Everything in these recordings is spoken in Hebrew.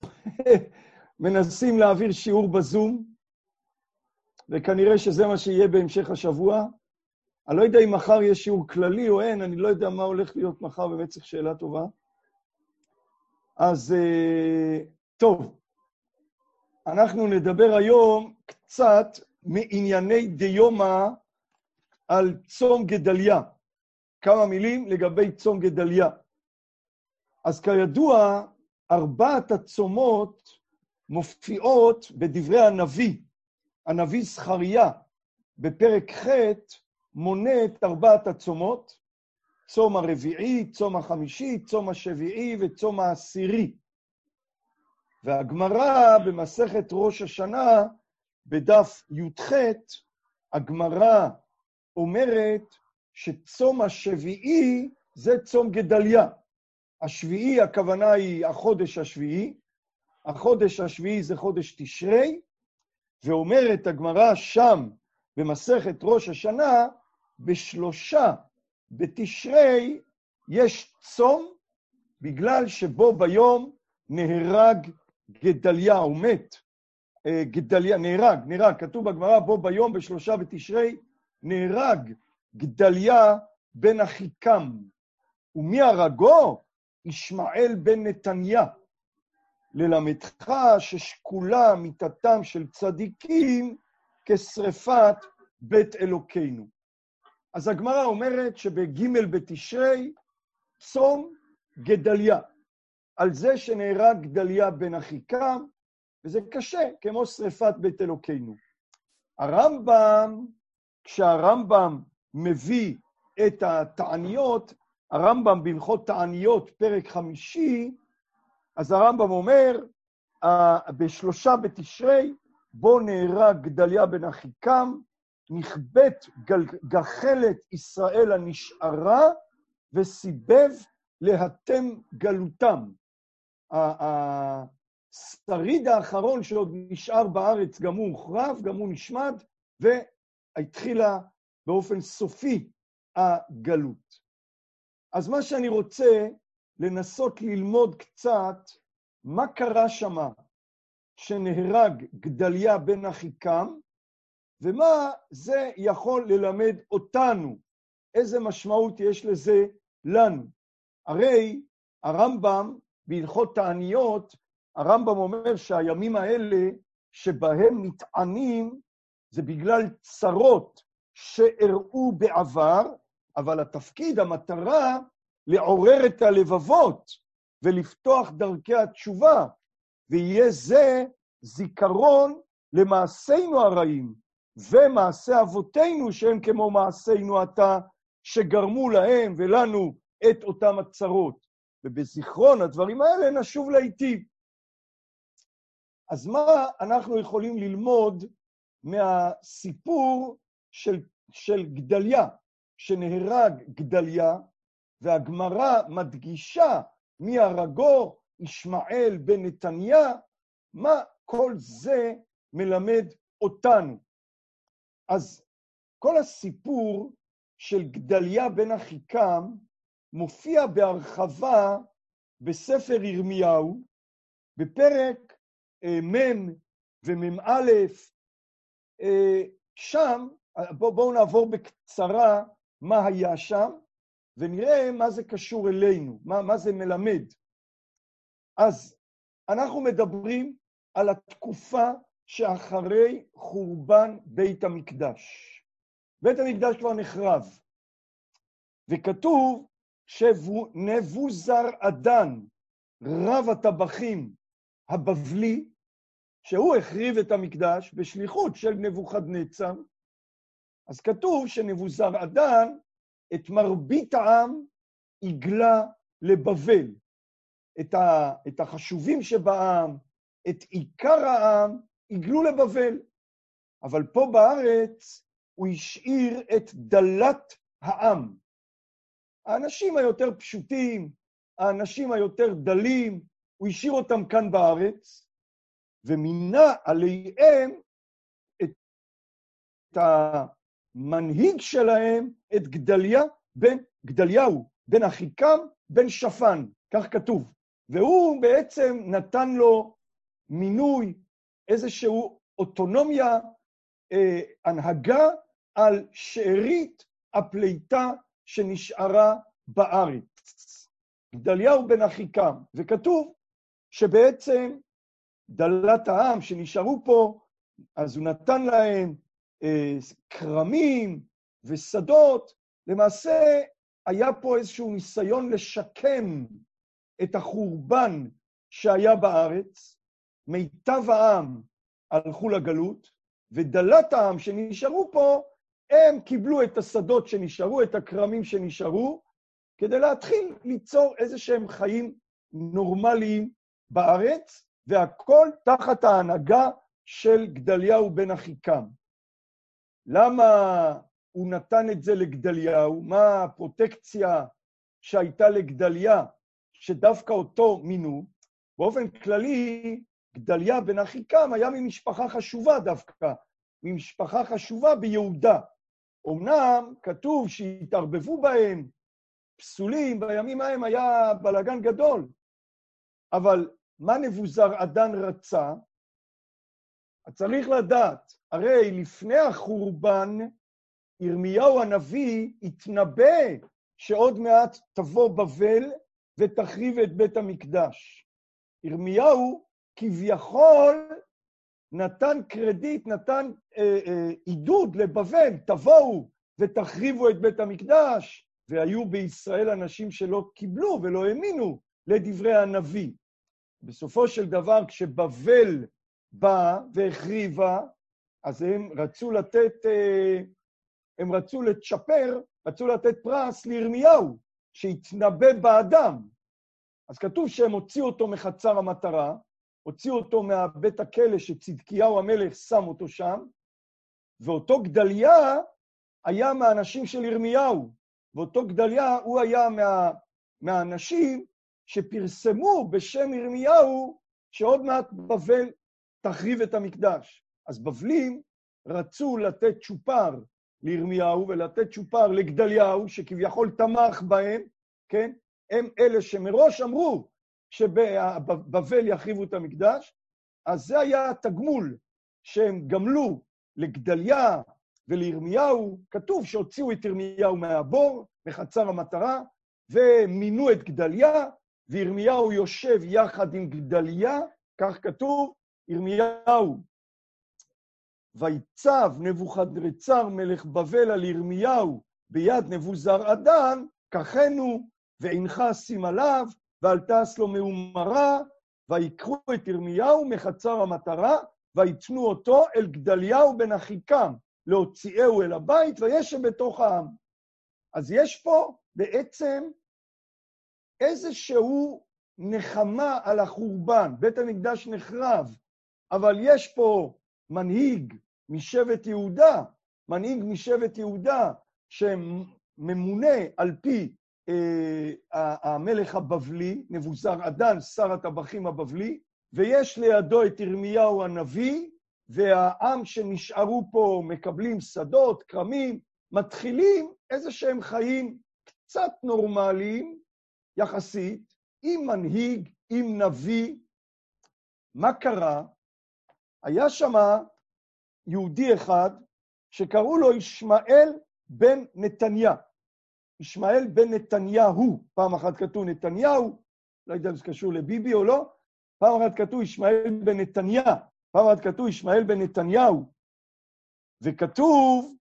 מנסים להעביר שיעור בזום, וכנראה שזה מה שיהיה בהמשך השבוע. אני לא יודע אם מחר יש שיעור כללי או אין, אני לא יודע מה הולך להיות מחר, באמת צריך שאלה טובה. אז טוב, אנחנו נדבר היום קצת מענייני דיומא על צום גדליה. כמה מילים לגבי צום גדליה. אז כידוע, 4 הצומות מופיעות בדברי הנביא זכריה, בפרק ח' מונה את 4 הצומות, צום הרביעי, צום החמישי, צום השביעי וצום העשירי. והגמרא במסכת ראש השנה, בדף י"ח, הגמרא אומרת שצום השביעי זה צום גדליה. השביעי, הכוונה היא החודש השביעי, החודש השביעי זה חודש תשרי, ואומרת הגמרא שם במסכת ראש השנה, ב3 בתשרי יש צום, בגלל שבו ביום נהרג גדליה, הוא מת. גדליה, נהרג, כתוב בגמרא, בו ביום ב3 בתשרי נהרג גדליה בן אחיקם. ומי הרגו? ישמעאל בן נתניה. ללמדך ששקולה מיתתם של צדיקים כשרפת בית אלוקינו. אז הגמרא אומרת שבג' בתשרי צום גדליה, על זה שנהרג גדליה בן אחיקם, וזה קשה, כמו שרפת בית אלוקינו. הרמב"ם, כשהרמב"ם מביא את התעניות, הרמב"ם בהלכות תעניות, פרק 5, אז הרמב"ם אומר, ב3 בתשרי, בו נהרג גדליה בן אחיקם, נכבט גחלת ישראל הנשארה, וסיבב להתם גלותם. השריד האחרון שעוד נשאר בארץ, גם הוא הוחרב, גם הוא נשמד, והתחילה באופן סופי הגלות. אז מה שאני רוצה לנסות ללמוד קצת, מה קרה שמה שנהרג גדליה בן אחיקם, ומה זה יכול ללמד אותנו, איזה משמעות יש לזה לנו. הרי הרמב"ם בהלכות תעניות, הרמב"ם אומר שהימים האלה שבהם מתענים, זה בגלל צרות שאירעו בעבר, אבל התפקיד, המטרה, לעורר את הלבבות ולפתוח דרכי התשובה, ויהיה זה זיכרון למעשינו הרעים, ומעשי אבותינו שהם כמו מעשינו עתה, שגרמו להם ולנו את אותם הצרות. ובזיכרון הדברים האלה נשוב להיטיב. אז מה אנחנו יכולים ללמוד מהסיפור של גדליה, שנהרג גדליה, והגמרא מדגישה מי הרגו, ישמעאל בן נתניה, מה כל זה מלמד אותנו. אז כל הסיפור של גדליה בן אחיקם מופיע בהרחבה בספר ירמיהו, בפרק מ' ומ"א, שם, בואו נעבור בקצרה מה היה שם, ונראה מה זה קשור אלינו, מה זה מלמד. אז אנחנו מדברים על התקופה שאחרי חורבן בית המקדש. בית המקדש כבר נחרב, וכתוב שנבוזראדן, רב הטבחים הבבלי, שהוא החריב את המקדש בשליחות של נבוכדנצר, אז כתוב שנבוזראדן את מרבית העם הגלה לבבל. את החשובים שבעם, את עיקר העם, הגלו לבבל. אבל פה בארץ הוא השאיר את דלת העם. האנשים היותר פשוטים, האנשים היותר דלים, הוא השאיר אותם כאן בארץ, ומינה עליהם את המנהיג שלהם, את גדליהו, בן אחיקם, בן שפן, כך כתוב. והוא בעצם נתן לו מינוי, איזשהו אוטונומיה, הנהגה על שארית הפליטה שנשארה בארץ. גדליהו בן אחיקם, וכתוב שבעצם דלת העם שנשארו פה, אז הוא נתן להם כרמים ושדות. למעשה היה פה איזשהו ניסיון לשקם את החורבן שהיה בארץ. מיטב העם הלכו לגלות, ודלת העם שנשארו פה, הם קיבלו את השדות שנשארו, את הכרמים שנשארו, כדי להתחיל ליצור איזשהם חיים נורמליים בארץ, והכל תחת ההנהגה של גדליהו בן אחיקם. למה הוא נתן את זה לגדליהו? מה הפרוטקציה שהייתה לגדליה, שדווקא אותו מינו? באופן כללי, גדליה בן אחיקם היה ממשפחה חשובה דווקא, ממשפחה חשובה ביהודה. אמנם כתוב שהתערבבו בהם פסולים, בימים ההם היה בלגן גדול, אבל מה נבוזראדן רצה? צריך לדעת, הרי לפני החורבן, ירמיהו הנביא התנבא שעוד מעט תבוא בבל ותחריב את בית המקדש. ירמיהו כביכול נתן קרדיט, נתן עידוד לבבל, תבואו ותחריבו את בית המקדש, והיו בישראל אנשים שלא קיבלו ולא האמינו לדברי הנביא. בסופו של דבר, כשבבל באה והחריבה, אז הם רצו לצ'פר, רצו לתת פרס לירמיהו, שהתנבא באדם. אז כתוב שהם הוציאו אותו מחצר המטרה, הוציאו אותו מהבית הכלא שצדקיהו המלך שם אותו שם, ואותו גדליה היה מהאנשים של ירמיהו, ואותו גדליה הוא היה מהאנשים שפרסמו בשם ירמיהו שעוד מעט בבל תחריב את המקדש. אז בבלים רצו לתת צ'ופר לירמיהו ולתת צ'ופר לגדליהו, שכביכול תמך בהם, כן? הם אלה שמראש אמרו שבבל יחריבו את המקדש, אז זה היה התגמול שהם גמלו לגדליה ולירמיהו. כתוב שהוציאו את ירמיהו מהבור, מחצר המטרה, ומינו את גדליה, וירמיהו יושב יחד עם גדליה, כך כתוב, ירמיהו. ויצב נבוכדנצר מלך בבל על ירמיהו ביד נבוזראדן, ככנו ועינך שים עליו, ואל תעש לו מאומרה, ויקחו את ירמיהו מחצר המטרה, ויתנו אותו אל גדליהו בן אחיקם, להוציאהו אל הבית, וישב בתוך העם. אז יש פה בעצם איזשהו נחמה על החורבן. בית המקדש נחרב, אבל יש פה מנהיג משבט יהודה, שממונה על פי המלך הבבלי, נבוזראדן, שר הטבחים הבבלי, ויש לידו את ירמיהו הנביא, והעם שנשארו פה מקבלים שדות, כרמים, מתחילים איזשהם חיים קצת נורמליים, יחסית, עם מנהיג, עם נביא. מה קרה? היה שם יהודי אחד שקראו לו ישמעאל בן נתניה. ישמעאל בן נתניהו, פעם אחת כתוב נתניהו, לא יודע אם זה קשור לביבי או לא, פעם אחת כתוב ישמעאל בן נתניה, פעם אחת כתוב ישמעאל בן נתניהו. וכתוב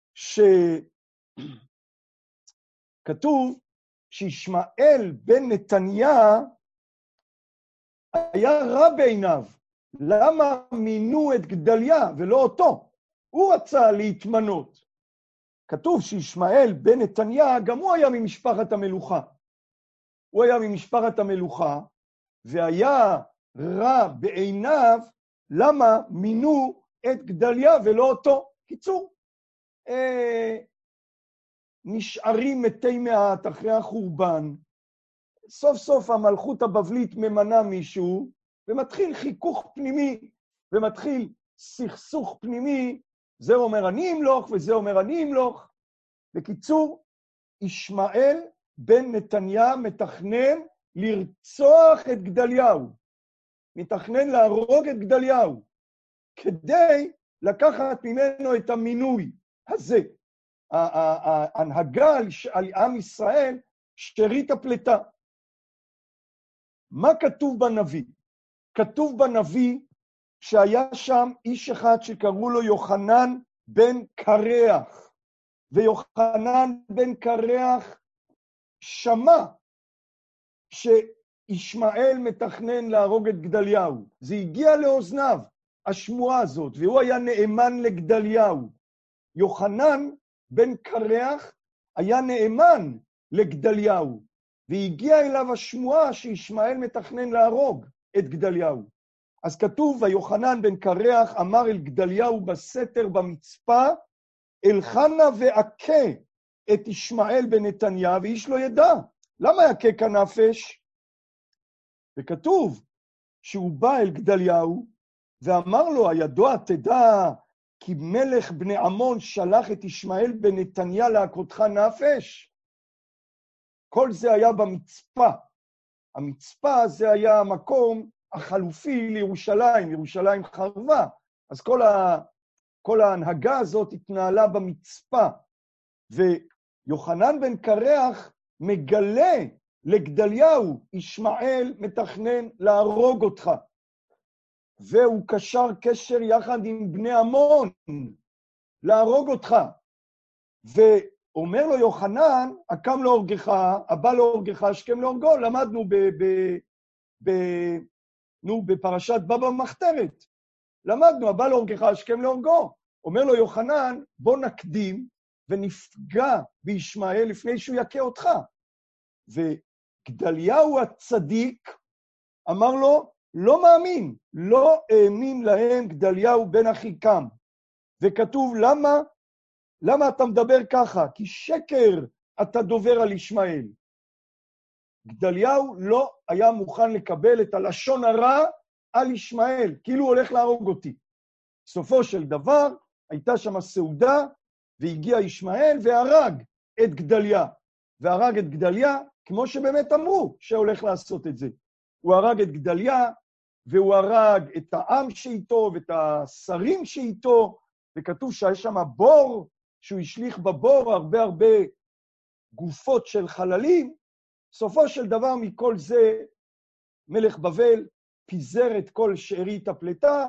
שישמעאל בן נתניה היה רע בעיניו. למה מינו את גדליה ולא אותו? הוא רצה להתמנות. כתוב שישמעאל בן נתניה, גם הוא היה ממשפחת המלוכה. הוא היה ממשפחת המלוכה, והיה רע בעיניו, למה מינו את גדליה ולא אותו? קיצור, נשארים מתי מעט אחרי החורבן, סוף סוף המלכות הבבלית ממנה מישהו, ומתחיל חיכוך פנימי, ומתחיל סכסוך פנימי, זה אומר אני אמלוך וזה אומר אני אמלוך. בקיצור, ישמעאל בן נתניה מתכנן לרצוח את גדליהו, מתכנן להרוג את גדליהו, כדי לקחת ממנו את המינוי הזה, ההנהגה על עם ישראל, שארית הפלטה. מה כתוב בנביא? כתוב בנביא שהיה שם איש אחד שקראו לו יוחנן בן קרח, ויוחנן בן קרח שמע שישמעאל מתכנן להרוג את גדליהו. זה הגיע לאוזניו, השמועה הזאת, והוא היה נאמן לגדליהו. יוחנן בן קרח היה נאמן לגדליהו, והגיע אליו השמועה שישמעאל מתכנן להרוג את גדליהו. אז כתוב, ויוחנן בן קרח אמר אל גדליהו בסתר במצפה, אלחנה ועכה את ישמעאל בן נתניה, ואיש לא ידע. למה יכה כנפש? וכתוב שהוא בא אל גדליהו, ואמר לו, הידוע תדע, כי מלך בני עמון שלח את ישמעאל בן נתניה להכותך נפש? כל זה היה במצפה. המצפה זה היה המקום החלופי לירושלים, ירושלים חרבה. אז כל ההנהגה הזאת התנהלה במצפה. ויוחנן בן קרח מגלה לגדליהו, ישמעאל מתכנן להרוג אותך. והוא קשר קשר יחד עם בני עמון, להרוג אותך. ואומר לו יוחנן, הקם להורגך, הבא להורגך, השכם להורגו. למדנו בפרשת בבא מחתרת. למדנו, הבא להורגך, השכם להורגו. אומר לו יוחנן, בוא נקדים ונפגע בישמעאל לפני שהוא יכה אותך. וגדליהו הצדיק אמר לו, לא מאמין, לא האמין להם גדליהו בן אחיקם. וכתוב, למה אתה מדבר ככה? כי שקר אתה דובר על ישמעאל. גדליהו לא היה מוכן לקבל את הלשון הרע על ישמעאל, כאילו הוא הולך להרוג אותי. סופו של דבר, הייתה שם סעודה, והגיע ישמעאל והרג את גדליה. והרג את גדליה, כמו שבאמת אמרו שהולך לעשות את זה. הוא הרג את גדליה, והוא הרג את העם שאיתו, ואת השרים שאיתו, וכתוב שיש שם בור, שהוא השליך בבור הרבה גופות של חללים. סופו של דבר מכל זה, מלך בבל פיזר את כל שארית הפלטה,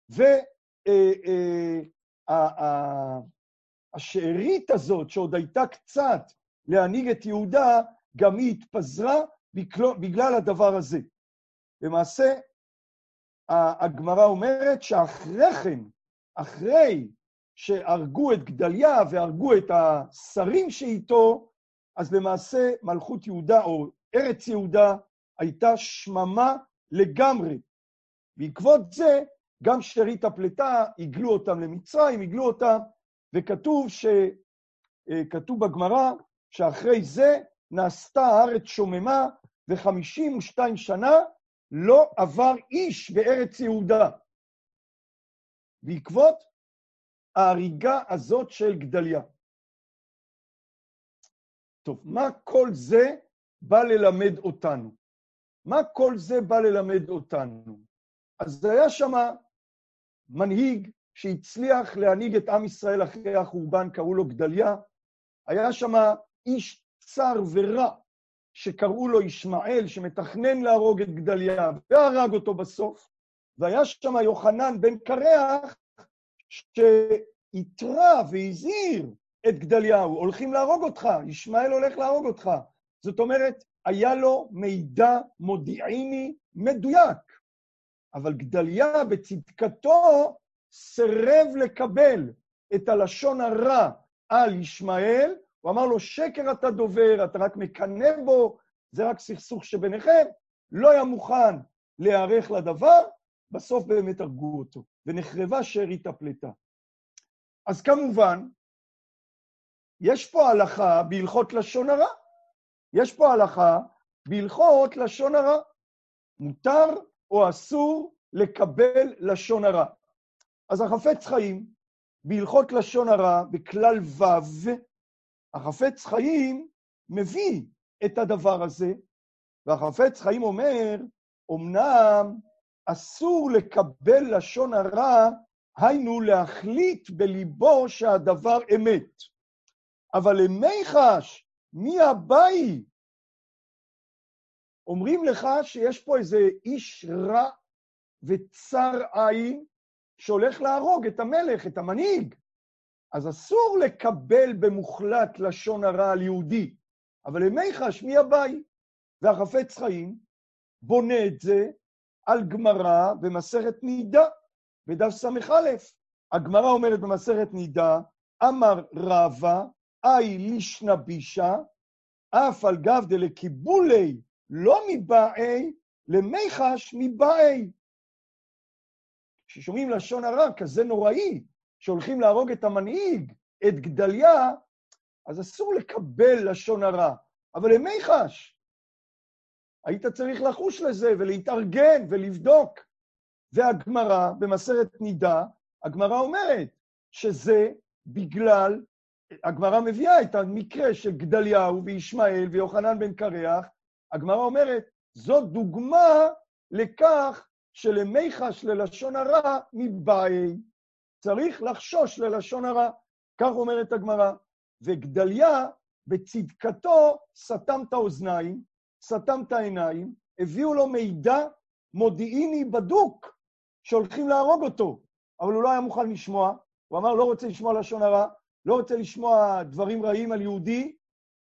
והשארית הזאת, שעוד הייתה קצת להנהיג את יהודה, גם היא התפזרה בגלל הדבר הזה. למעשה, הגמרא אומרת שאחרי כן, אחרי שהרגו את גדליה והרגו את השרים שאיתו, אז למעשה מלכות יהודה או ארץ יהודה הייתה שממה לגמרי. בעקבות זה, גם שארית הפלטה הגלו אותם למצרים, הגלו אותם, וכתוב בגמרא שאחרי זה נעשתה הארץ שוממה, ו52 שנה לא עבר איש בארץ יהודה. בעקבות ההריגה הזאת של גדליה. טוב, מה כל זה בא ללמד אותנו? מה כל זה בא ללמד אותנו? אז היה שם מנהיג שהצליח להנהיג את עם ישראל אחרי החורבן, קראו לו גדליה. היה שם איש צר ורע, שקראו לו ישמעאל, שמתכנן להרוג את גדליה, והרג אותו בסוף. והיה שם יוחנן בן קרח, שהתרה והזהיר את גדליהו, הולכים להרוג אותך, ישמעאל הולך להרוג אותך. זאת אומרת, היה לו מידע מודיעיני מדויק. אבל גדליה בצדקתו סירב לקבל את הלשון הרע על ישמעאל, הוא אמר לו, שקר אתה דובר, אתה רק מקנא בו, זה רק סכסוך שביניכם, לא היה מוכן להיערך לדבר, בסוף באמת הרגו אותו, ונחרבה שארית הפלטה. אז כמובן, יש פה הלכה בהלכות לשון הרע. יש פה הלכה בהלכות לשון הרע. מותר או אסור לקבל לשון הרע. אז החפץ חיים, בהלכות לשון הרע, בכלל ו', החפץ חיים מביא את הדבר הזה, והחפץ חיים אומר, אמנם אסור לקבל לשון הרע, היינו להחליט בליבו שהדבר אמת. אבל למי חש, מי הבאי? אומרים לך שיש פה איזה איש רע וצר עין, שהולך להרוג את המלך, את המנהיג. אז אסור לקבל במוחלט לשון הרע על יהודי. אבל למי חש, מי הבאי? והחפץ חיים בונה את זה על גמרא במסכת נידה, בדף ס"א. הגמרא אומרת במסכת נידה, אמר רבא, אי לישנא בישא, אף על גב דלקיבולי לא מבאי, למי חש מבאי. כששומעים לשון הרע כזה נוראי, שהולכים להרוג את המנהיג, את גדליה, אז אסור לקבל לשון הרע. אבל למי חש? היית צריך לחוש לזה ולהתארגן ולבדוק. והגמרא במסכת נידה, הגמרא אומרת שזה בגלל, הגמרא מביאה את המקרה של גדליהו וישמעאל ויוחנן בן קרח, הגמרא אומרת, זו דוגמה לכך שלמי חש ללשון הרע מבאי. צריך לחשוש ללשון הרע, כך אומרת הגמרא. וגדליה בצדקתו סתם את האוזניים, סתם את העיניים, הביאו לו מידע מודיעיני בדוק שהולכים להרוג אותו, אבל הוא לא היה מוכן לשמוע, הוא אמר לא רוצה לשמוע לשון הרע, לא רוצה לשמוע דברים רעים על יהודי,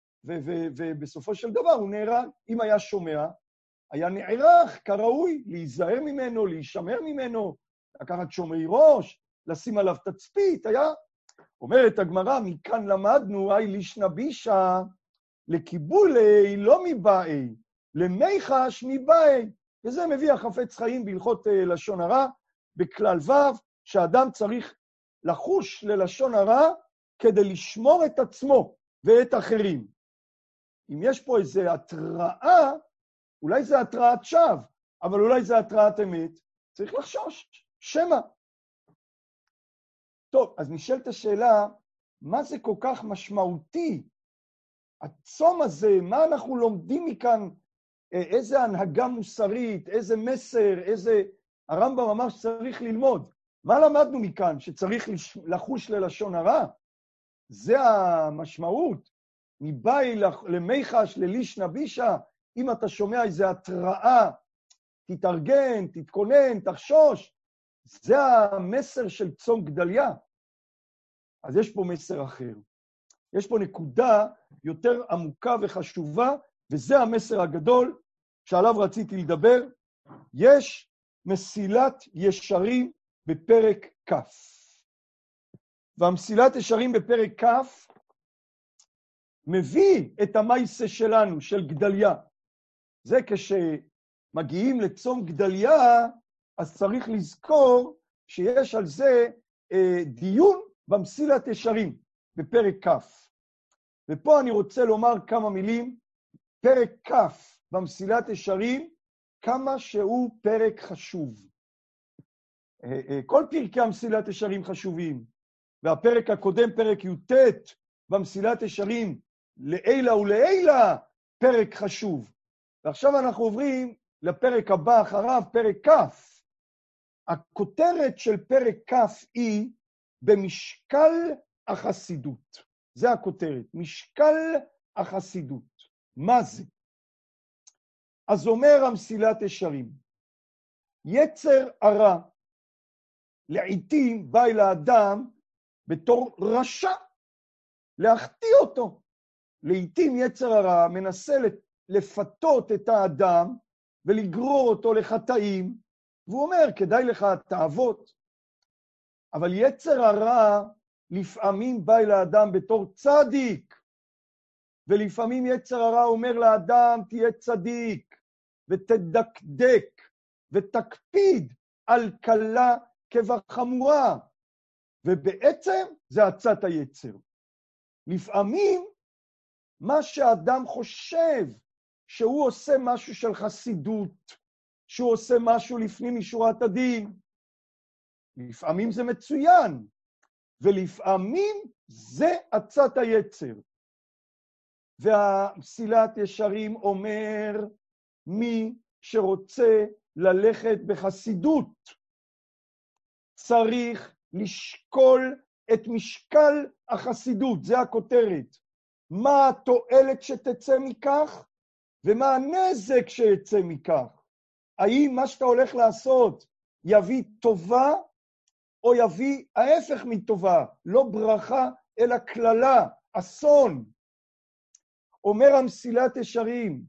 ובסופו של דבר הוא נהרג. אם היה שומע, היה נערך כראוי להיזהר ממנו, להישמר ממנו, לקחת שומרי ראש, לשים עליו תצפית, היה, אומרת הגמרא, מכאן למדנו, אי לישנא בישא, לקיבולי לא מבאי, למי חש מבאי. וזה מביא החפץ חיים בהלכות לשון הרע, בכלל ו', שאדם צריך לחוש ללשון הרע כדי לשמור את עצמו ואת אחרים. אם יש פה איזו התראה, אולי זה התראת שווא, אבל אולי זה התראת אמת, צריך לחשוש, שמה. טוב, אז נשאלת השאלה, מה זה כל כך משמעותי? הצום הזה, מה אנחנו לומדים מכאן? איזה הנהגה מוסרית, איזה מסר, איזה... הרמב"ם אמר שצריך ללמוד. מה למדנו מכאן? שצריך לחוש ללשון הרע? זה המשמעות. מבאי למי חש ללישנא בישא, אם אתה שומע איזו התראה, תתארגן, תתכונן, תחשוש. זה המסר של צום גדליה. אז יש פה מסר אחר. יש פה נקודה יותר עמוקה וחשובה, וזה המסר הגדול שעליו רציתי לדבר. יש מסילת ישרים בפרק כ'. והמסילת ישרים בפרק כ' מביא את המייסה שלנו, של גדליה. זה כשמגיעים לצום גדליה, אז צריך לזכור שיש על זה דיון במסילת ישרים בפרק כ'. ופה אני רוצה לומר כמה מילים. פרק כ' במסילת ישרים, כמה שהוא פרק חשוב. כל פרקי המסילת ישרים חשובים, והפרק הקודם, פרק י"ט, במסילת ישרים, לעילה ולעילה, פרק חשוב. ועכשיו אנחנו עוברים לפרק הבא אחריו, פרק כ'. הכותרת של פרק כ' היא במשקל החסידות. זה הכותרת, משקל החסידות. מה זה? אז אומר המסילת ישרים, יצר הרע לעתים בא אל האדם בתור רשע, להחטיא אותו. לעתים יצר הרע מנסה לפתות את האדם ולגרור אותו לחטאים, והוא אומר, כדאי לך תאוות. אבל יצר הרע לפעמים בא אל האדם בתור צדיק, ולפעמים יצר הרע אומר לאדם, תהיה צדיק, ותדקדק, ותקפיד על קלה כבחמורה. ובעצם זה עצת היצר. לפעמים מה שאדם חושב שהוא עושה משהו של חסידות, שהוא עושה משהו לפנים משורת הדין, לפעמים זה מצוין, ולפעמים זה עצת היצר. והמסילת ישרים אומר, מי שרוצה ללכת בחסידות צריך לשקול את משקל החסידות, זה הכותרת. מה התועלת שתצא מכך ומה הנזק שיצא מכך. האם מה שאתה הולך לעשות יביא טובה או יביא ההפך מטובה, לא ברכה אלא כללה, אסון. אומר המסילת ישרים,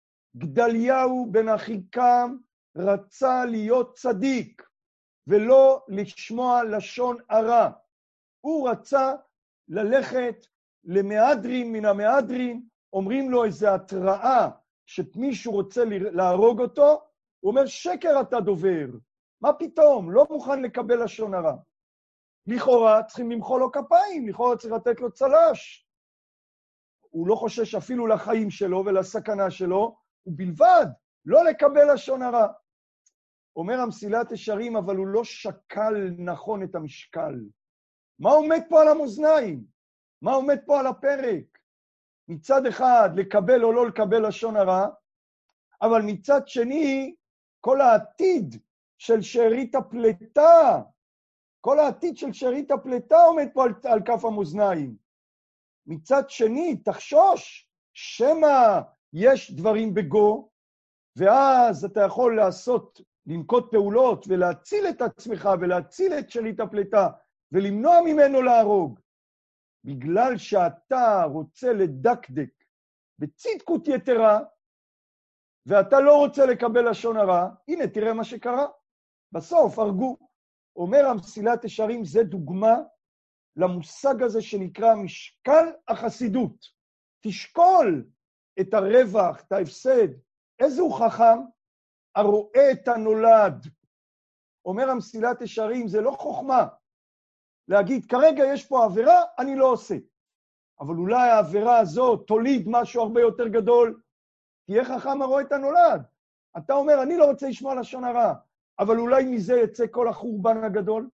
גדליהו בן אחיקם רצה להיות צדיק ולא לשמוע לשון הרע. הוא רצה ללכת למהדרין מן המהדרין, אומרים לו איזו התראה שמישהו רוצה להרוג אותו, הוא אומר שקר אתה דובר, מה פתאום, לא מוכן לקבל לשון הרע. לכאורה צריכים למחוא לו כפיים, לכאורה צריך לתת לו צלש. הוא לא חושש אפילו לחיים שלו ולסכנה שלו, ובלבד לא לקבל לשון הרע. אומר המסילת ישרים, אבל הוא לא שקל נכון את המשקל. מה עומד פה על המאזניים? מה עומד פה על הפרק? מצד אחד, לקבל או לא לקבל לשון הרע, אבל מצד שני, כל העתיד של שארית הפלטה, כל העתיד של שארית הפלטה עומד פה על כף המאזניים. מצד שני, תחשוש, שמא יש דברים בגו, ואז אתה יכול לנקוט פעולות ולהציל את עצמך ולהציל את שארית הפלטה ולמנוע ממנו להרוג. בגלל שאתה רוצה לדקדק בצדקות יתרה, ואתה לא רוצה לקבל לשון הרע, הנה תראה מה שקרה. בסוף הרגו. אומר המסילת ישרים, זה דוגמה למושג הזה שנקרא משקל החסידות. תשקול את הרווח, את ההפסד. איזה הוא חכם? הרואה את הנולד. אומר המסילת ישרים, זה לא חוכמה. להגיד, כרגע יש פה עבירה, אני לא עושה. אבל אולי העבירה הזאת תוליד משהו הרבה יותר גדול. תהיה חכם הרואה את הנולד. אתה אומר, אני לא רוצה לשמוע לשון הרע, אבל אולי מזה יצא כל החורבן הגדול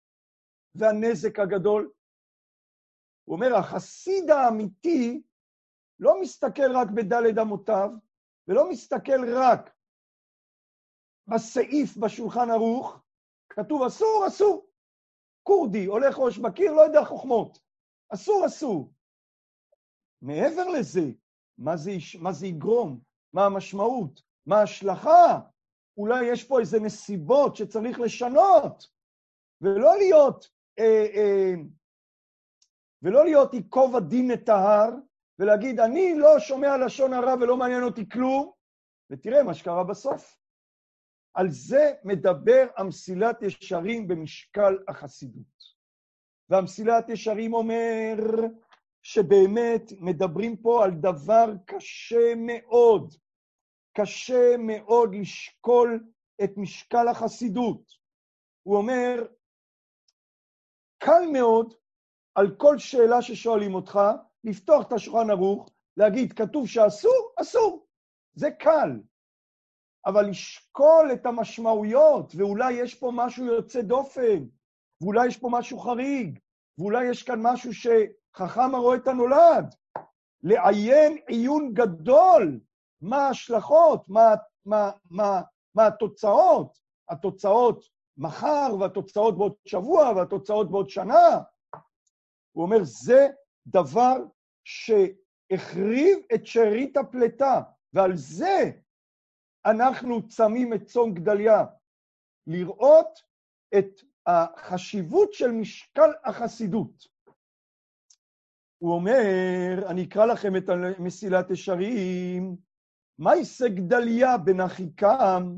והנזק הגדול. הוא אומר, החסיד האמיתי לא מסתכל רק בדלת אמותיו, ולא מסתכל רק בסעיף בשולחן ערוך, כתוב אסור, אסור. קורדי, הולך ראש בקיר, לא יודע חוכמות. אסור, אסור. מעבר לזה, מה זה יגרום? מה המשמעות? מה ההשלכה? אולי יש פה איזה נסיבות שצריך לשנות, ולא להיות ייקוב הדין את ההר, ולהגיד, אני לא שומע לשון הרע ולא מעניין אותי כלום, ותראה מה שקרה בסוף. על זה מדבר המסילת ישרים במשקל החסידות. והמסילת ישרים אומר שבאמת מדברים פה על דבר קשה מאוד. קשה מאוד לשקול את משקל החסידות. הוא אומר, קל מאוד על כל שאלה ששואלים אותך, לפתוח את השולחן ערוך, להגיד, כתוב שאסור, אסור. זה קל. אבל לשקול את המשמעויות, ואולי יש פה משהו יוצא דופן, ואולי יש פה משהו חריג, ואולי יש כאן משהו שחכם הרואה את הנולד. לעיין עיון גדול, מה ההשלכות, מה התוצאות, התוצאות מחר, והתוצאות בעוד שבוע, והתוצאות בעוד שנה. הוא אומר, זה דבר שהחריב את שארית הפלטה, ועל זה אנחנו צמים את צום גדליה, לראות את החשיבות של משקל החסידות. הוא אומר, אני אקרא לכם את מסילת ישרים, מה יעשה גדליה בן אחיקם,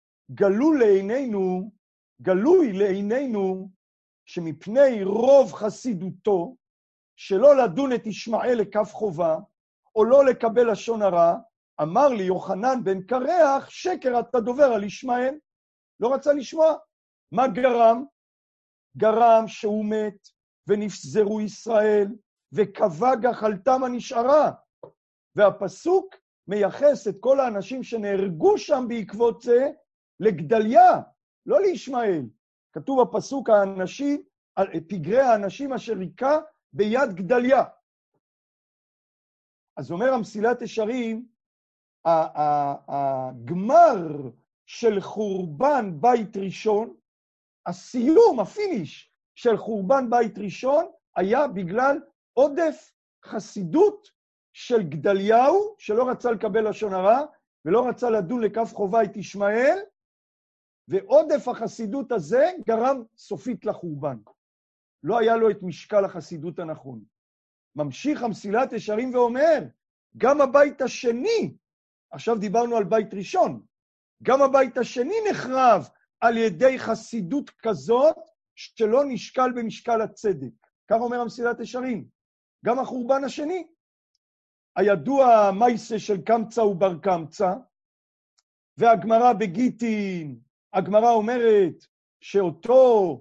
גלוי לעינינו, שמפני רוב חסידותו, שלא לדון את ישמעאל לכף חובה, או לא לקבל לשון הרע, אמר לי יוחנן בן קרח, שקר אתה דובר על ישמעאל. לא רצה לשמוע. מה גרם? גרם שהוא מת, ונפזרו ישראל, וקבע גחלתם הנשארה. והפסוק מייחס את כל האנשים שנהרגו שם בעקבות זה, לגדליה, לא לישמעאל. כתוב בפסוק האנשים, פגרי האנשים אשר היכה ביד גדליה. אז אומר המסילת ישרים, הגמר של חורבן בית ראשון, הסיום, הפיניש של חורבן בית ראשון, היה בגלל עודף חסידות של גדליהו, שלא רצה לקבל לשון הרע, ולא רצה לדון לכף חובה את ישמעאל, ועודף החסידות הזה גרם סופית לחורבן. לא היה לו את משקל החסידות הנכון. ממשיך המסילת ישרים ואומר, גם הבית השני, עכשיו דיברנו על בית ראשון, גם הבית השני נחרב על ידי חסידות כזאת, שלא נשקל במשקל הצדק. כך אומר המסילת ישרים. גם החורבן השני. הידוע מייסה של קמצא ובר קמצא, והגמרא בגיטין, הגמרא אומרת שאותו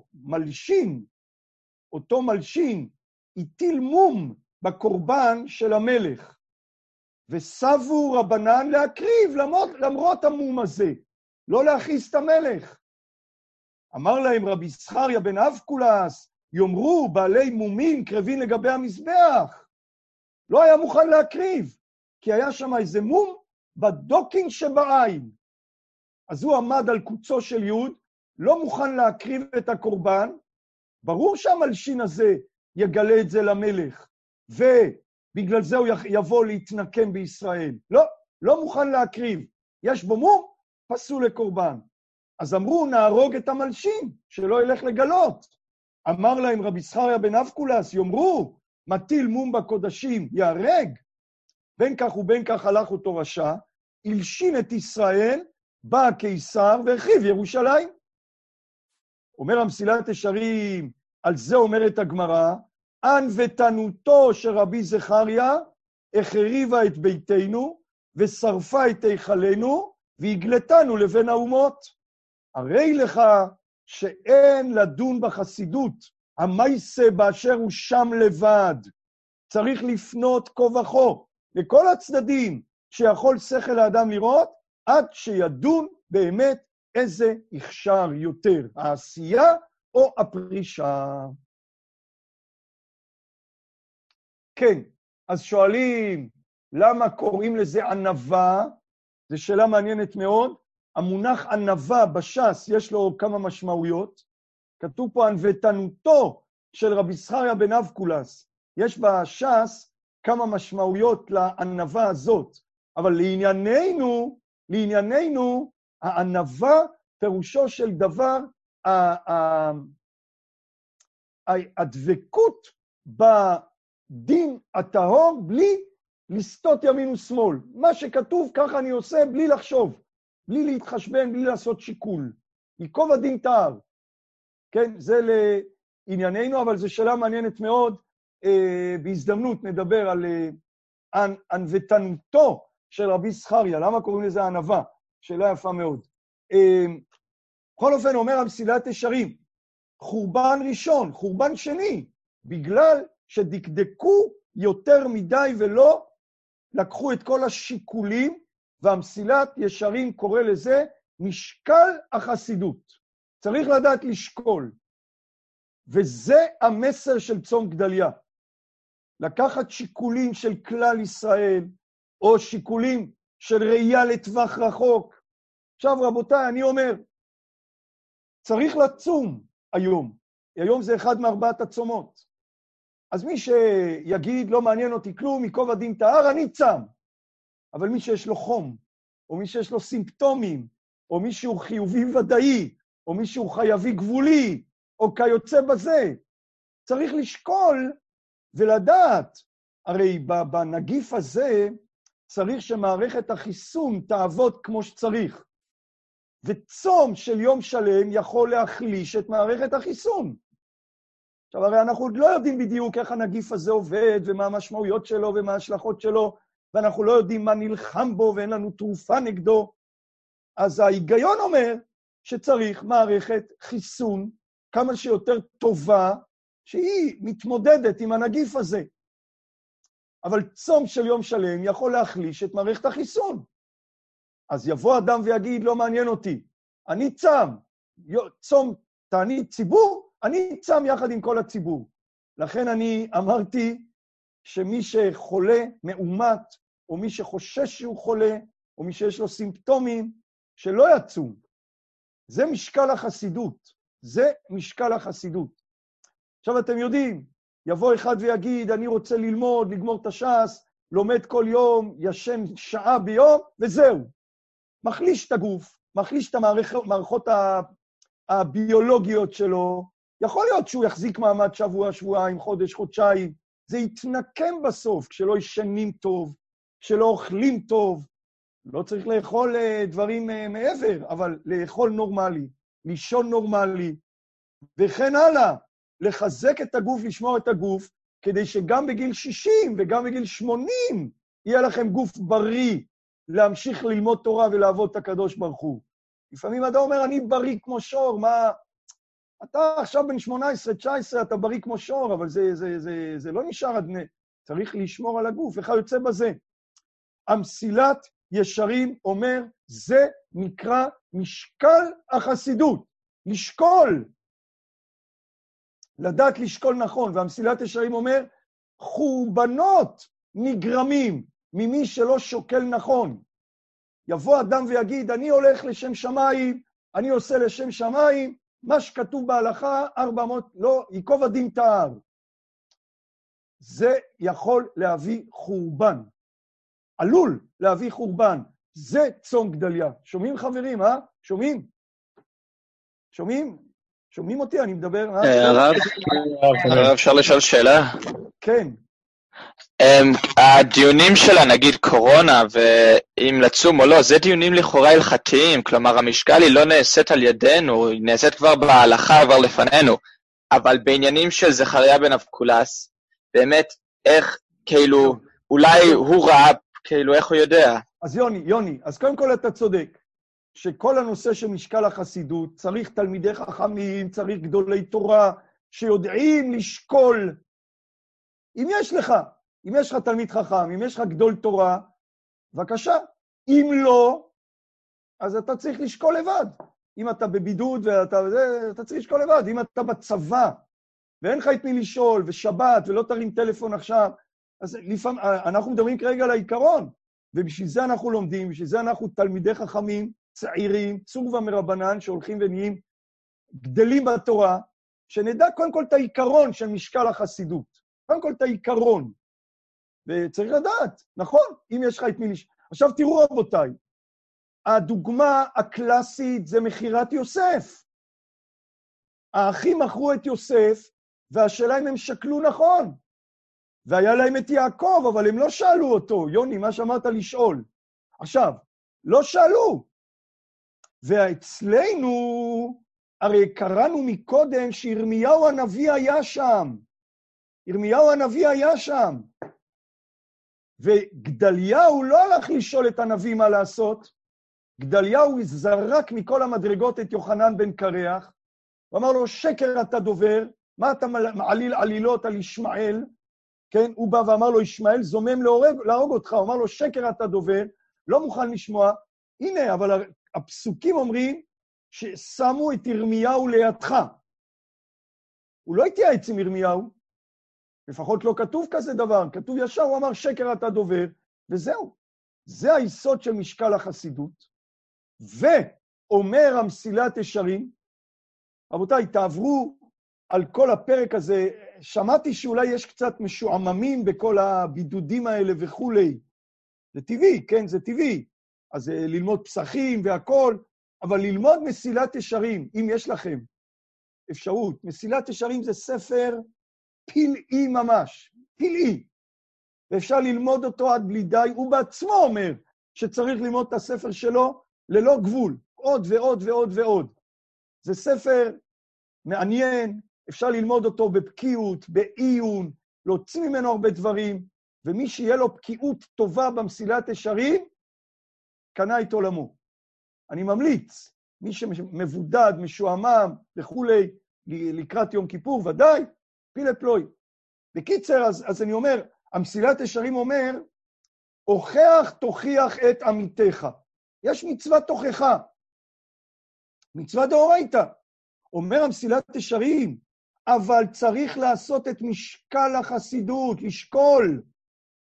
מלשין, הטיל מום בקורבן של המלך, וסבו רבנן להקריב למרות המום הזה, לא להכעיס את המלך. אמר להם רבי זכריה בן אבקולס, יאמרו בעלי מומים קרבים לגבי המזבח. לא היה מוכן להקריב, כי היה שם איזה מום בדוקין שבעין. אז הוא עמד על קוצו של יוד, לא מוכן להקריב את הקורבן, ברור שהמלשין הזה יגלה את זה למלך, ובגלל זה הוא יבוא להתנקם בישראל. לא מוכן להקריב, יש בו מום, פסול לקורבן. אז אמרו, נהרוג את המלשין, שלא ילך לגלות. אמר להם רבי זכריה בן אבקולס, יאמרו, מטיל מום בקודשים, יהרג. בין כך ובין כך הלך אותו רשע, הלשין את ישראל, בא הקיסר והרחיב ירושלים. אומר המסילת ישרים, על זה אומרת הגמרא, ענוותנותו של רבי זכריה, החריבה את ביתנו, ושרפה את היכלנו, והגלתנו לבין האומות. הרי לך שאין לדון בחסידות, המייסה באשר הוא שם לבד. צריך לפנות כה וכה לכל הצדדים שיכול שכל האדם לראות, עד שידון באמת איזה הכשר יותר, העשייה או הפרישה. כן, אז שואלים, למה קוראים לזה ענווה? זו שאלה מעניינת מאוד. המונח ענווה בש"ס יש לו כמה משמעויות. כתוב פה ענוותנותו של רבי זכריה בן אבקולס. יש בש"ס כמה משמעויות לענווה הזאת. אבל לענייננו, הענווה פירושו של דבר, הדבקות בדין הטהור בלי לסטות ימין ושמאל. מה שכתוב ככה אני עושה בלי לחשוב, בלי להתחשבן, בלי לעשות שיקול. ייקוב הדין טהר. כן, זה לענייננו, אבל זו שאלה מעניינת מאוד. בהזדמנות נדבר על ענוותנותו של רבי זכריה. למה קוראים לזה ענווה? שאלה יפה מאוד. בכל אופן אומר המסילת ישרים, חורבן ראשון, חורבן שני, בגלל שדקדקו יותר מדי ולא לקחו את כל השיקולים, והמסילת ישרים קורא לזה משקל החסידות. צריך לדעת לשקול. וזה המסר של צום גדליה. לקחת שיקולים של כלל ישראל, או שיקולים של ראייה לטווח רחוק. עכשיו רבותיי, אני אומר, צריך לצום היום. היום זה אחד מארבעת הצומות. אז מי שיגיד, לא מעניין אותי כלום, ייקוב הדין טהר, אני צם. אבל מי שיש לו חום, או מי שיש לו סימפטומים, או מי שהוא חיובי ודאי, או מי שהוא חייבי גבולי, או כיוצא בזה, צריך לשקול ולדעת. הרי בנגיף הזה צריך שמערכת החיסון תעבוד כמו שצריך. וצום של יום שלם יכול להחליש את מערכת החיסון. עכשיו, הרי אנחנו עוד לא יודעים בדיוק איך הנגיף הזה עובד, ומה המשמעויות שלו ומה ההשלכות שלו, ואנחנו לא יודעים מה נלחם בו, ואין לנו תרופה נגדו. אז ההיגיון אומר שצריך מערכת חיסון כמה שיותר טובה, שהיא מתמודדת עם הנגיף הזה. אבל צום של יום שלם יכול להחליש את מערכת החיסון. אז יבוא אדם ויגיד, לא מעניין אותי, אני צם, צום תענית ציבור, אני צם יחד עם כל הציבור. לכן אני אמרתי שמי שחולה מאומת, או מי שחושש שהוא חולה, או מי שיש לו סימפטומים, שלא יצום. זה משקל החסידות. זה משקל החסידות. עכשיו אתם יודעים, יבוא אחד ויגיד, אני רוצה ללמוד, לגמור את הש"ס, לומד כל יום, ישן שעה ביום, וזהו. מחליש את הגוף, מחליש את המערכות הביולוגיות שלו. יכול להיות שהוא יחזיק מעמד שבוע, שבועיים, חודש, חודשיים. זה יתנקם בסוף, כשלא ישנים טוב, כשלא אוכלים טוב. לא צריך לאכול דברים מעבר, אבל לאכול נורמלי, לישון נורמלי, וכן הלאה. לחזק את הגוף, לשמור את הגוף, כדי שגם בגיל 60 וגם בגיל 80 יהיה לכם גוף בריא, להמשיך ללמוד תורה ולעבוד את הקדוש ברוך הוא. לפעמים אדם אומר, אני בריא כמו שור, מה? אתה עכשיו בן 18, 19, אתה בריא כמו שור, אבל זה לא נשאר עד צריך לשמור על הגוף, איך יוצא בזה? המסילת ישרים אומר, זה נקרא משקל החסידות, לשקול. לדעת לשקול נכון, והמסילת ישרים אומר, חורבנות נגרמים ממי שלא שוקל נכון. יבוא אדם ויגיד, אני הולך לשם שמיים, אני עושה לשם שמיים, מה שכתוב בהלכה, 400, לא, ייקוב הדין את ההר. זה יכול להביא חורבן. עלול להביא חורבן. זה צום גדליה. שומעים חברים, שומעים? שומעים? שומעים אותי? אני מדבר, הרב, אפשר לשאול שאלה? כן. הדיונים שלה, נגיד קורונה, ואם לצום או לא, זה דיונים לכאורה הלכתיים, כלומר המשקל היא לא נעשית על ידינו, היא נעשית כבר בהלכה כבר לפנינו, אבל בעניינים של זכריה בן אבקולס, באמת, איך, כאילו, אולי הוא ראה, כאילו, איך הוא יודע? אז יוני, אז קודם כל אתה צודק, שכל הנושא של משקל החסידות, צריך תלמידי חכמים, צריך גדולי תורה, שיודעים לשקול. אם יש לך תלמיד חכם, אם יש לך גדול תורה, בבקשה. אם לא, אז אתה צריך לשקול לבד. אם אתה בבידוד אתה צריך לשקול לבד. אם אתה בצבא, ואין לך את מי לשאול, ושבת, ולא תרים טלפון עכשיו, אז לפעמים, אנחנו מדברים כרגע על העיקרון, ובשביל זה אנחנו לומדים, בשביל זה אנחנו תלמידי חכמים, צעירים, צורבה מרבנן, שהולכים ונהיים גדלים בתורה, שנדע קודם כל את העיקרון של משקל החסידות. קודם כל את העיקרון. וצריך לדעת, נכון, אם יש לך את מי לשאול. עכשיו תראו רבותיי, הדוגמה הקלאסית זה מכירת יוסף. האחים מכרו את יוסף, והשאלה אם הם שקלו נכון. והיה להם את יעקב, אבל הם לא שאלו אותו. יוני, מה שאמרת לשאול. עכשיו, לא שאלו. ואצלנו, הרי קראנו מקודם שירמיהו הנביא היה שם. ירמיהו הנביא היה שם. וגדליהו לא הלך לשאול את הנביא מה לעשות. גדליהו זרק מכל המדרגות את יוחנן בן קרח, ואמר לו, שקר אתה דובר, מה אתה מעליל עלילות על ישמעאל? כן, הוא בא ואמר לו, ישמעאל זומם להרוג אותך, הוא אמר לו, שקר אתה דובר, לא מוכן לשמוע. הנה, אבל הפסוקים אומרים ששמו את ירמיהו לידך. הוא לא התייעץ עם ירמיהו, לפחות לא כתוב כזה דבר, כתוב ישר, הוא אמר, שקר אתה דובר, וזהו. זה היסוד של משקל החסידות. ואומר המסילת ישרים, רבותיי, תעברו על כל הפרק הזה, שמעתי שאולי יש קצת משועממים בכל הבידודים האלה וכולי. זה טבעי, כן, זה טבעי. אז ללמוד פסחים והכל, אבל ללמוד מסילת ישרים, אם יש לכם אפשרות. מסילת ישרים זה ספר פלאי ממש, פלאי. ואפשר ללמוד אותו עד בלי די, הוא בעצמו אומר שצריך ללמוד את הספר שלו ללא גבול, עוד ועוד ועוד ועוד. זה ספר מעניין, אפשר ללמוד אותו בבקיאות, בעיון, להוציא ממנו הרבה דברים, ומי שיהיה לו בקיאות טובה במסילת ישרים, קנה את עולמו. אני ממליץ, מי שמבודד, משועמם וכולי, לקראת יום כיפור, ודאי, פילה פלוי. בקיצר, אז אני אומר, המסילת ישרים אומר, הוכח תוכיח את עמיתך. יש מצווה תוכחה, מצווה דאורייתא. אומר המסילת ישרים, אבל צריך לעשות את משקל החסידות, לשקול.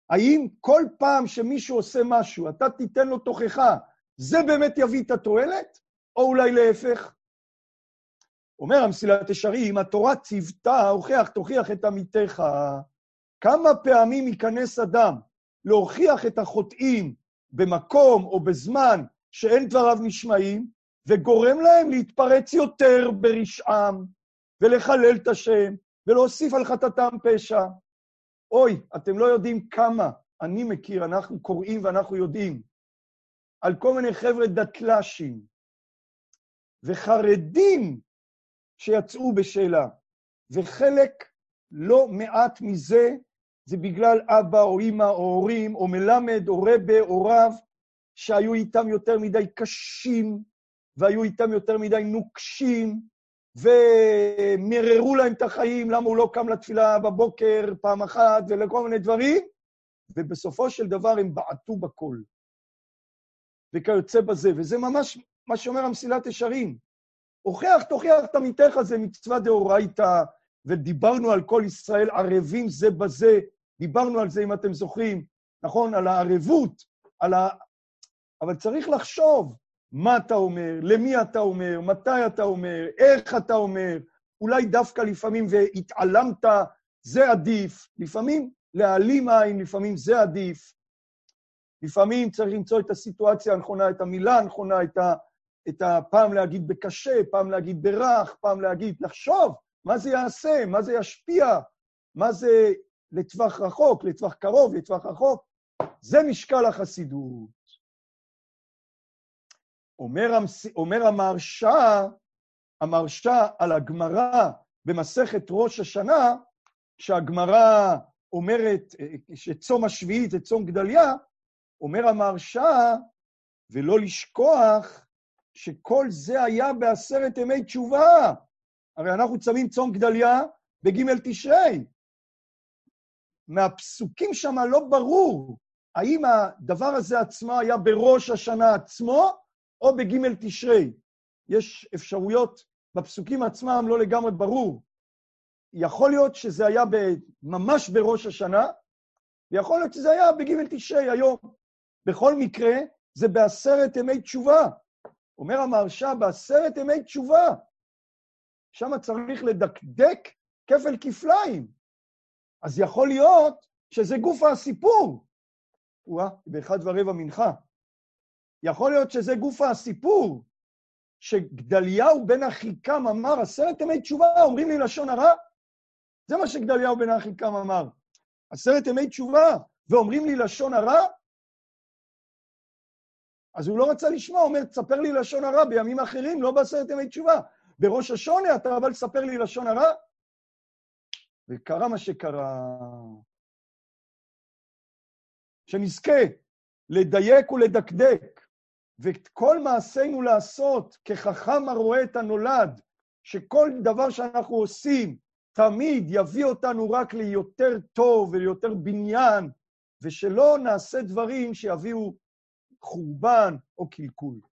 האם כל פעם שמישהו עושה משהו, אתה תיתן לו תוכחה, זה באמת יביא את התועלת, או אולי להפך? אומר המסילת ישרים, התורה ציוותה, הוכיח, תוכיח את עמיתך. כמה פעמים ייכנס אדם להוכיח את החוטאים במקום או בזמן שאין דבריו נשמעים, וגורם להם להתפרץ יותר ברשעם, ולחלל את השם, ולהוסיף על חטאתם פשע. אוי, אתם לא יודעים כמה אני מכיר, אנחנו קוראים ואנחנו יודעים, על כל מיני חבר'ה דתל"שים, וחרדים שיצאו בשאלה, וחלק לא מעט מזה, זה בגלל אבא או אמא או הורים, או מלמד או רבה או רב, שהיו איתם יותר מדי קשים, והיו איתם יותר מדי נוקשים, ומררו להם את החיים, למה הוא לא קם לתפילה בבוקר פעם אחת, ולכל מיני דברים, ובסופו של דבר הם בעטו בכל. וכיוצא בזה, וזה ממש מה שאומר המסילת ישרים. הוכיח, תוכיח את עמיתך, זה מצווה דאורייתא, ודיברנו על כל ישראל ערבים זה בזה, דיברנו על זה אם אתם זוכרים, נכון? על הערבות, אבל צריך לחשוב מה אתה אומר, למי אתה אומר, מתי אתה אומר, איך אתה אומר, אולי דווקא לפעמים והתעלמת, זה עדיף, לפעמים להעלים עין, לפעמים זה עדיף, לפעמים צריך למצוא את הסיטואציה הנכונה, את המילה הנכונה, את הפעם להגיד בקשה, פעם להגיד ברך, פעם להגיד, לחשוב, מה זה יעשה, מה זה ישפיע, מה זה לטווח רחוק, לטווח קרוב, לטווח רחוק, זה משקל החסידות. אומר המהרש"א על הגמרא במסכת ראש השנה, שהגמרא אומרת שצום השביעית זה צום גדליה, אומר המהרש"א, ולא לשכוח שכל זה היה ב10 ימי תשובה. הרי אנחנו צמים צום גדליה בג' תשרי. מהפסוקים שם לא ברור האם הדבר הזה עצמו היה בראש השנה עצמו, או בג' תשרי. יש אפשרויות בפסוקים עצמם לא לגמרי ברור. יכול להיות שזה היה ממש בראש השנה, ויכול להיות שזה היה בג' תשרי היום. בכל מקרה, זה ב10 ימי תשובה. אומר המהרש"א, ב10 ימי תשובה. שם צריך לדקדק כפל כפליים. אז יכול להיות שזה גוף הסיפור. ב13:15 מנחה. יכול להיות שזה גוף הסיפור, שגדליהו בן אחיקם אמר, 10 ימי תשובה, אומרים לי לשון הרע? זה מה שגדליהו בן אחיקם אמר. 10 ימי תשובה, ואומרים לי לשון הרע? אז הוא לא רצה לשמוע, אומר, תספר לי לשון הרע בימים אחרים, לא ב10 ימי תשובה. בראש השונה אתה אבל ספר לי לשון הרע? וקרה מה שקרה. שנזכה לדייק ולדקדק, ואת כל מעשינו לעשות כחכם הרואה את הנולד, שכל דבר שאנחנו עושים תמיד יביא אותנו רק ליותר טוב וליותר בניין, ושלא נעשה דברים שיביאו חורבן או קלקול.